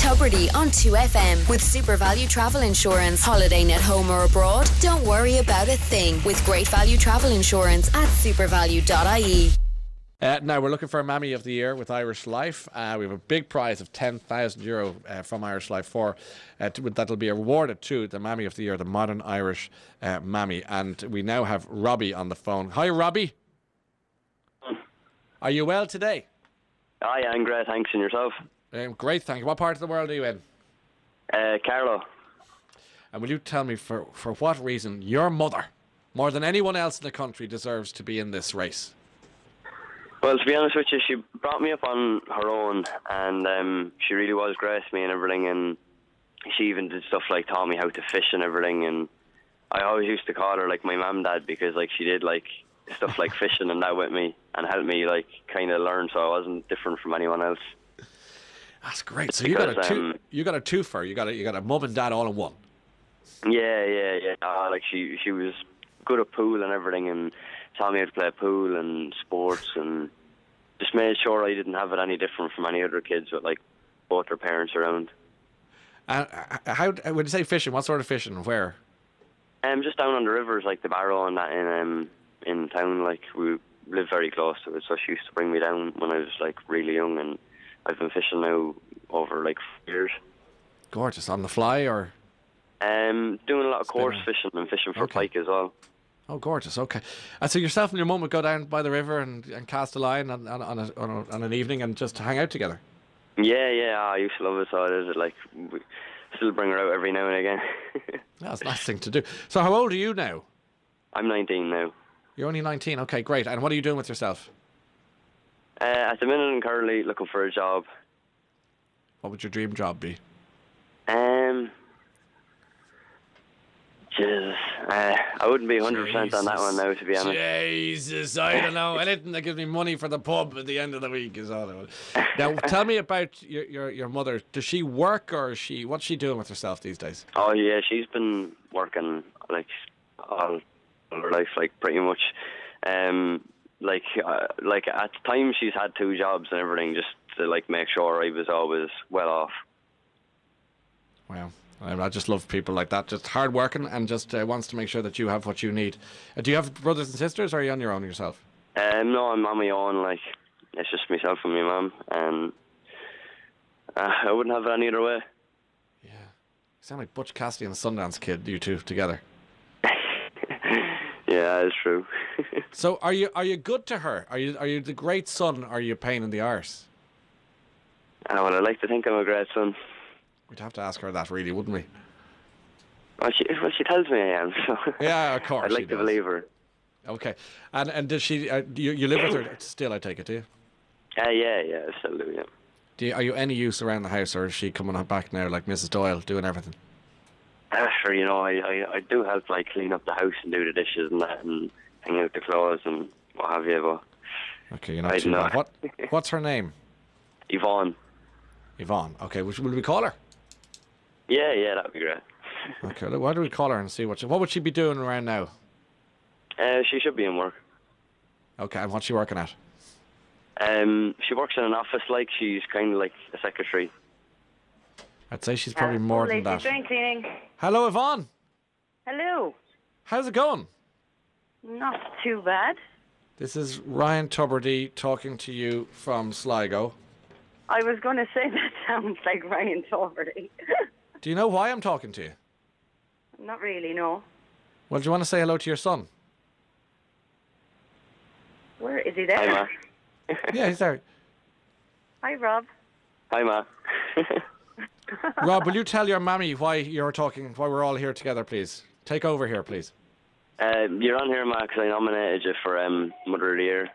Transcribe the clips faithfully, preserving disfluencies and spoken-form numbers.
Tubridy on two F M with Super Value Travel Insurance. Holidaying at home or abroad? Don't worry about a thing with Great Value Travel Insurance at supervalue dot I E. Uh, now, we're looking for a Mammy of the Year with Irish Life. Uh, we have a big prize of ten thousand euro uh, from Irish Life for uh, to, that'll be awarded to the Mammy of the Year, the modern Irish uh, Mammy. And we now have Robbie on the phone. Hi, Robbie. Are you well today? Hi, I'm great. Thanks. And yourself? Um, great, thank you. What part of the world are you in? Uh, Carlo. And will you tell me for, for what reason your mother, more than anyone else in the country, deserves to be in this race? Well, to be honest with you, she brought me up on her own, and um, she really was great to me and everything, and she even did stuff like taught me how to fish and everything, and I always used to call her like my mum dad because like she did like stuff like fishing and that with me and helped me like kind of learn, so I wasn't different from anyone else. That's great. So because, you got a two, um, you got a twofer. You got a you got a mum and dad all in one. Yeah, yeah, yeah. Uh, like she she was good at pool and everything, and taught me how to play pool and sports, and just made sure I didn't have it any different from any other kids with like both their parents around. Uh, how when you say fishing, what sort of fishing and where? Um, just down on the rivers like the Barrow and that in um in town. Like we live very close to it, so she used to bring me down when I was like really young, and I've been fishing now over like years. Gorgeous. On the fly or? Um, doing a lot of Spinner. coarse fishing and fishing for Okay. pike as well. Oh, gorgeous. Okay. And so yourself and your mum would go down by the river and, and cast a line on on, on, a, on, a, on an evening and just hang out together. Yeah, yeah, I used to love it. So it is like we still bring her out every now and again. That's a nice thing to do. So how old are you now? I'm nineteen now. You're only nineteen. Okay, great. And what are you doing with yourself? Uh, at the minute, I'm currently looking for a job. What would your dream job be? Um, Jesus, uh, I wouldn't be one hundred percent on that one now, to be honest. Jesus, I don't know. Anything that gives me money for the pub at the end of the week is all I want. Now, tell me about your, your, your mother. Does she work or is she, what's she doing with herself these days? Oh yeah, she's been working like all, all her life, like pretty much. Um, like uh, like at the time she's had two jobs and everything, just to like make sure I was always well off. Wow. I I just love people like that, just hard working and just uh, wants to make sure that you have what you need. Uh, do you have brothers and sisters, or are you on your own yourself? Um, no, I'm on my own. Like it's just myself and my mum, and uh, I wouldn't have it any other way. Yeah. You sound like Butch Cassidy and the Sundance Kid, you two together. Yeah, that's true. So are you are you good to her? Are you are you the great son, or are you a pain in the arse? Uh, well, I like to think I'm a great son. We'd have to ask her that, really, wouldn't we? Well, she well she tells me I am. So Yeah, of course. I'd she like to does. believe her. Okay. And and does she? Uh, do you you live with her still? I take it, do you? Uh, yeah, yeah, I still do. Yeah. Do you, are you any use around the house, or is she coming back now like Missus Doyle, doing everything? Uh, sure, you know, I, I I do help like clean up the house and do the dishes and that, and hang out the clothes and what have you. But Okay, you're not I too know. bad. What what's her name? Yvonne. Yvonne. Okay, will, will we call her? Yeah, yeah, that'd be great. Okay, look, why don't we call her and see what she, what would she be doing around now? Uh, she should be in work. Okay, and what's she working at? Um, she works in an office, like she's kind of like a secretary. I'd say she's probably more than that. Drain cleaning. Hello, Yvonne. Hello. How's it going? Not too bad. This is Ryan Tubridy talking to you from Sligo. I was going to say that sounds like Ryan Tubridy. Do you know why I'm talking to you? Not really, no. Well, do you want to say hello to your son? Where is he there? Hi, Ma. Yeah, he's there. Hi, Rob. Hi, Ma. Rob, will you tell your mammy why you're talking, why we're all here together, please? Take over here, please. uh, you're on here, Ma, because I nominated you for um, Mother of the Year.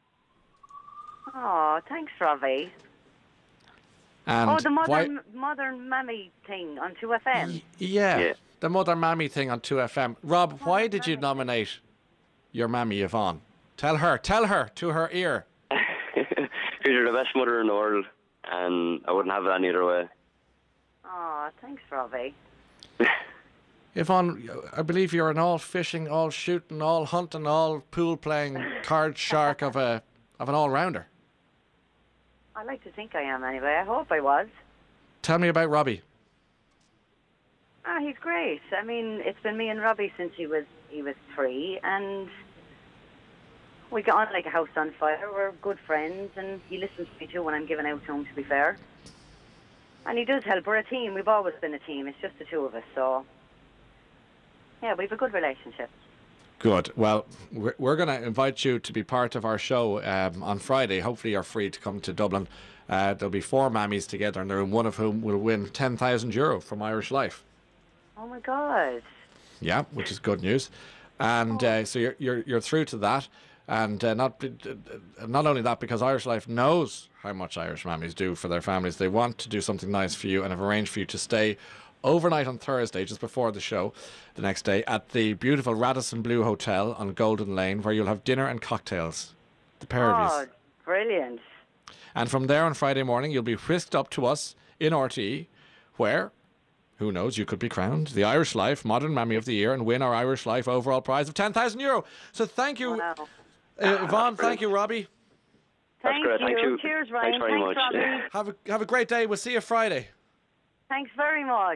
Oh, thanks, Robbie. And Oh, the why- modern modern mammy thing on two F M. Y- yeah, Yeah. the mother mammy thing on two F M. Rob, why did you nominate your mammy Yvonne? Tell her, tell her to her ear. Because you're the best mother in the world, and I wouldn't have it any other way. Oh, thanks, Robbie. Yvonne, I believe you're an all fishing, all shooting, all hunting, all pool playing card shark of a of an all rounder. I like to think I am anyway. I hope I was. tell me about Robbie. Ah, he's great. I mean, it's been me and Robbie since he was he was three, and we get on like a house on fire. We're good friends, and he listens to me too when I'm giving out to him, to be fair. And he does help. We're a team. We've always been a team. It's just the two of us, so yeah, we have a good relationship. Good. Well, we're, we're going to invite you to be part of our show um, on Friday. Hopefully you're free to come to Dublin. Uh, there'll be four mammies together, and there, one of whom will win ten thousand euro from Irish Life. Oh my God. Yeah, which is good news. And uh, so you're, you're you're through to that. And uh, not uh, not only that, because Irish Life knows how much Irish mammies do for their families. They want to do something nice for you and have arranged for you to stay overnight on Thursday, just before the show, the next day, at the beautiful Radisson Blue Hotel on Golden Lane, where you'll have dinner and cocktails. The pair of Oh, you. brilliant. And from there on Friday morning, you'll be whisked up to us in R T E, where, who knows, you could be crowned the Irish Life Modern Mammy of the Year and win our Irish Life overall prize of ten thousand euro. So thank you, Wow. uh, Yvonne. Thank you, Robbie. That's Thank great. you. Thank you. Cheers, Ryan. Thanks very Thanks, much. Robbie. Have a, have a great day. We'll see you Friday. Thanks very much.